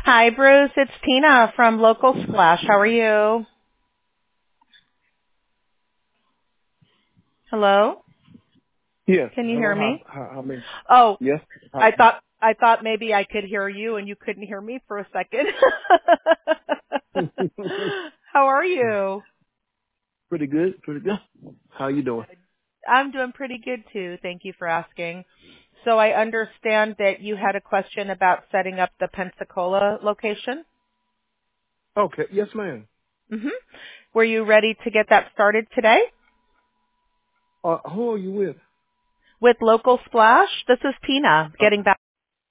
Hi, Bruce. It's Tina from Local Splash. How are you? Hello? Yes. Can you hear Hello. me? How many? Oh, Yes. I thought maybe I could hear you and you couldn't hear me for a second. How are you? Pretty good. Pretty good. How you doing? I'm doing pretty good too. Thank you for asking. So I understand that you had a question about setting up the Pensacola location. Okay. Yes, ma'am. Mhm. Were you ready to get that started today? Who are you with? With Local Splash? This is Tina Uh, getting back.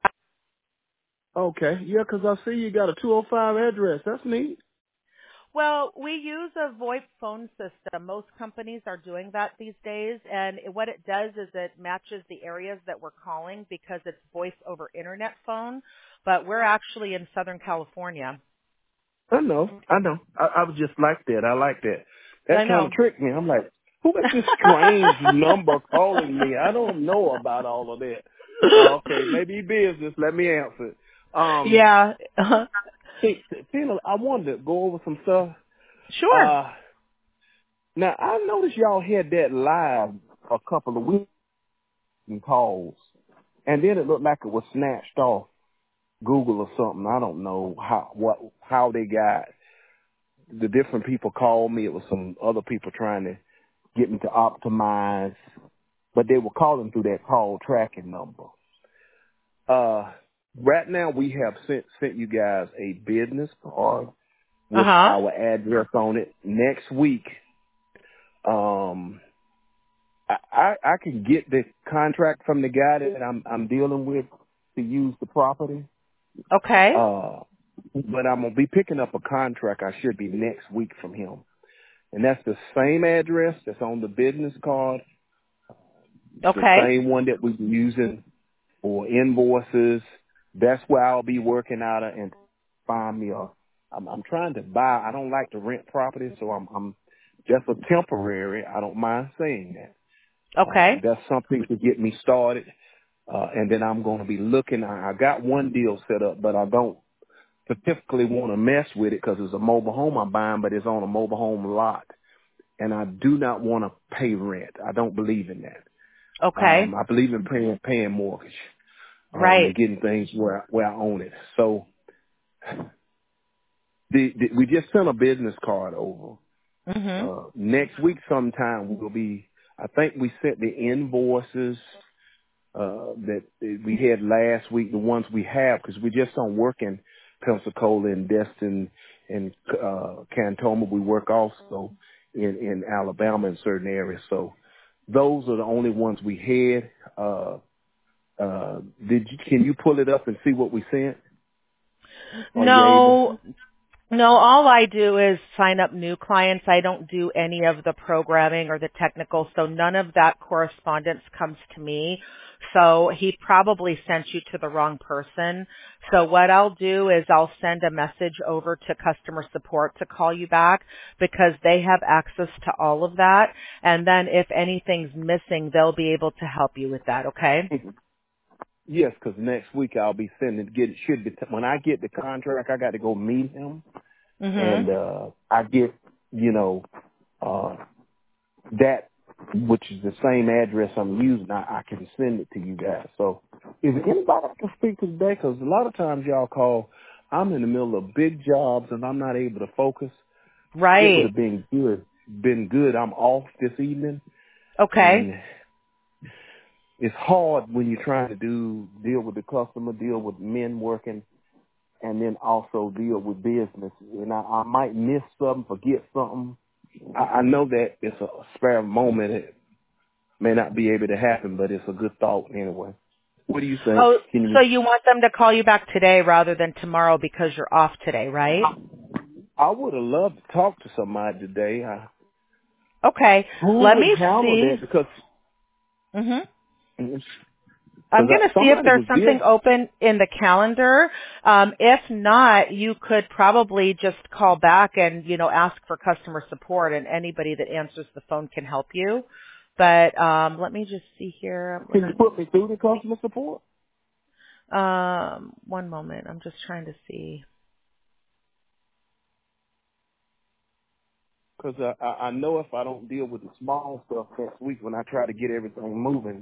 okay. Yeah, 'cause I see you got a 205 address. That's neat. Well, we use a VoIP phone system. Most companies are doing that these days, and what it does is it matches the areas that we're calling because it's voice over internet phone, but we're actually in Southern California. I know. I know. I was just like that. I like that. I That kind of know. tricked me. I'm like, who is this strange number calling me? I don't know about all of that. Okay, maybe business. Let me answer it. Yeah. See, Tina, I wanted to go over some stuff. Sure. Uh, Now, I noticed y'all had that live a couple of weeks in calls, and then it looked like it was snatched off Google or something. I don't know how they got the different people called me. It was some other people trying to get me to optimize, but they were calling through that call tracking number. Right now we have sent you guys a business card with Uh-huh. our address on it. Next week, um, I can get the contract from the guy that I'm dealing with to use the property. Okay. But I'm gonna be picking up a contract. I should be next week from him, and that's the same address that's on the business card. It's the Okay. same one that we're using for invoices. That's where I'll be working out of and find me a. I'm trying to buy. I don't like to rent property, so I'm just a temporary. I don't mind saying that. Okay. That's something to get me started. And then I'm going to be looking. I got one deal set up, but I don't particularly want to mess with it because it's a mobile home I'm buying, but it's on a mobile home lot. And I do not want to pay rent. I don't believe in that. Okay. I believe in paying mortgage, and Right. getting things where I own it. So we just sent a business card over. Mhm. Next week sometime we'll be, I think we sent the invoices that we had last week, the ones we have, because we just don't work in Pensacola and Destin and Cantoma. We work also in Alabama in certain areas. So those are the only ones we had. Can you pull it up and see what we sent? Are you able? No, No, all I do is sign up new clients. I don't do any of the programming or the technical, so none of that correspondence comes to me. So he probably sent you to the wrong person. So what I'll do is I'll send a message over to customer support to call you back because they have access to all of that. And then if anything's missing, they'll be able to help you with that, okay? Yes, because next week I'll be when I get the contract, I got to go meet him, and Mhm. I get you know uh that, which is the same address I'm using. I can send it to you guys. So is there anybody I can speak to today? Because a lot of times y'all call, I'm in the middle of big jobs and I'm not able to focus. It would Right. have been good. I'm off this evening, Okay. and it's hard when you're trying to deal with the customer, deal with men working, and then also deal with business. And I might miss something, forget something. I know that it's a spare moment. It may not be able to happen, but it's a good thought anyway. What do you think? Oh, Can so you? you want them to call you back today rather than tomorrow because you're off today, right? I would have loved to talk to somebody today. Okay. Who Let would me handle see. that? Because Mhm. because I'm going to see if somebody there's was something dealing. open in the calendar. If not, you could probably just call back and, ask for customer support and anybody that answers the phone can help you. But let me just see here. I'm Can you looking. put me through the customer support? One moment. I'm just trying to see. Because I know if I don't deal with the small stuff next week when I try to get everything moving.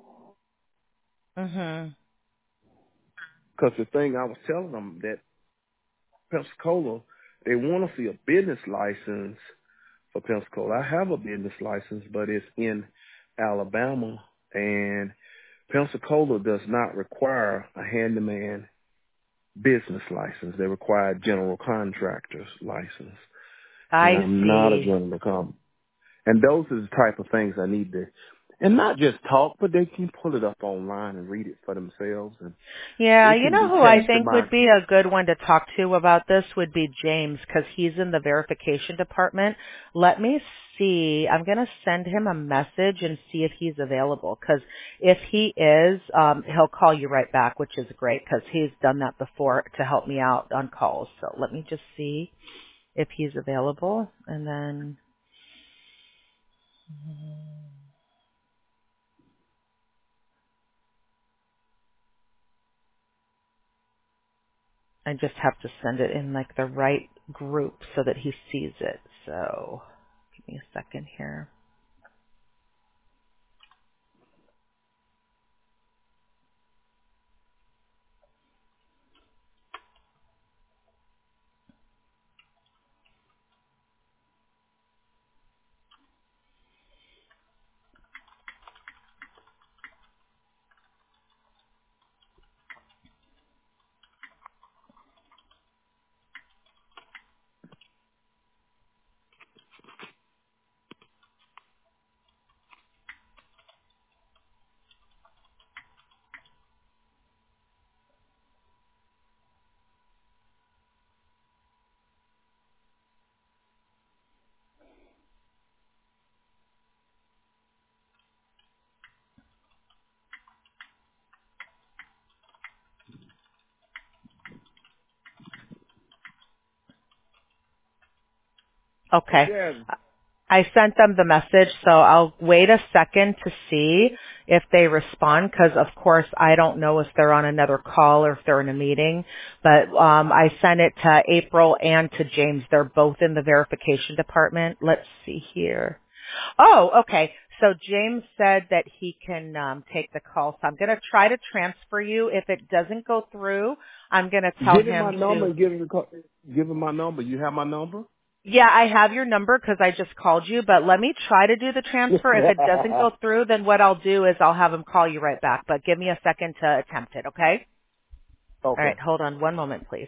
Mhm. Because the thing I was telling them that Pensacola, they want to see a business license for Pensacola. I have a business license, but it's in Alabama, and Pensacola does not require a handyman business license. They require a general contractor's license. And I I'm not a see. general contractor. And those are the type of things I need to, and not just talk, but they can pull it up online and read it for themselves, and Yeah, it you can know be who I tested think by. would be a good one to talk to about this would be James, because he's in the verification department. Let me see. I'm going to send him a message and see if he's available, because if he is, he'll call you right back, which is great because he's done that before to help me out on calls. So let me just see if he's available, and then I just have to send it in like the right group so that he sees it. So give me a second here. Okay. Yeah, I sent them the message, so I'll wait a second to see if they respond because, of course, I don't know if they're on another call or if they're in a meeting. But I sent it to April and to James. They're both in the verification department. Let's see here. Oh, okay. So James said that he can take the call. So I'm going to try to transfer you. If it doesn't go through, I'm going to tell give him my him number to. and give him give him my number. You have my number? Yeah, I have your number because I just called you, but let me try to do the transfer. If it doesn't go through, then what I'll do is I'll have him call you right back, but give me a second to attempt it, okay? All Okay. right, hold on one moment, please.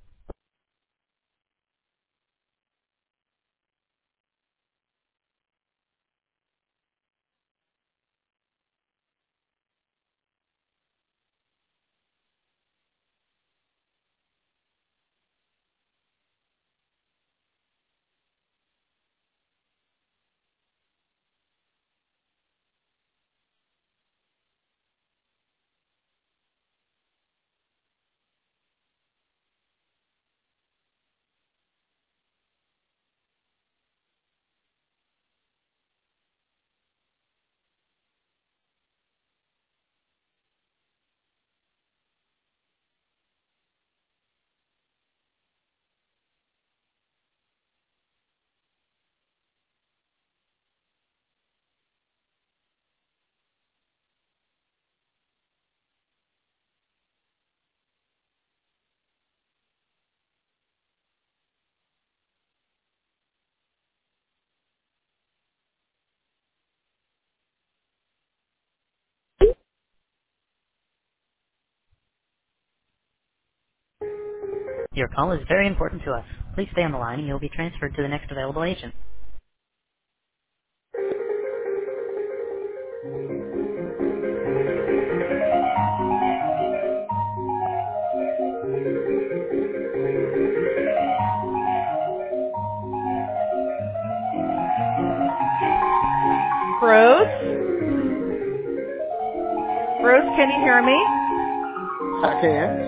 Your call is very important to us. Please stay on the line and you'll be transferred to the next available agent. Bruce? Bruce, can you hear me? I can.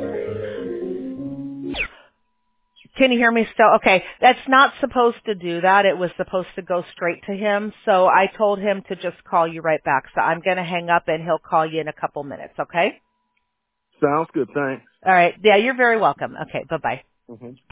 Can you hear me still? Okay, that's not supposed to do that. It was supposed to go straight to him, so I told him to just call you right back. So I'm going to hang up and he'll call you in a couple minutes, okay? Sounds good. Thanks. All right. Yeah, you're very welcome. Okay. Bye-bye. Hmm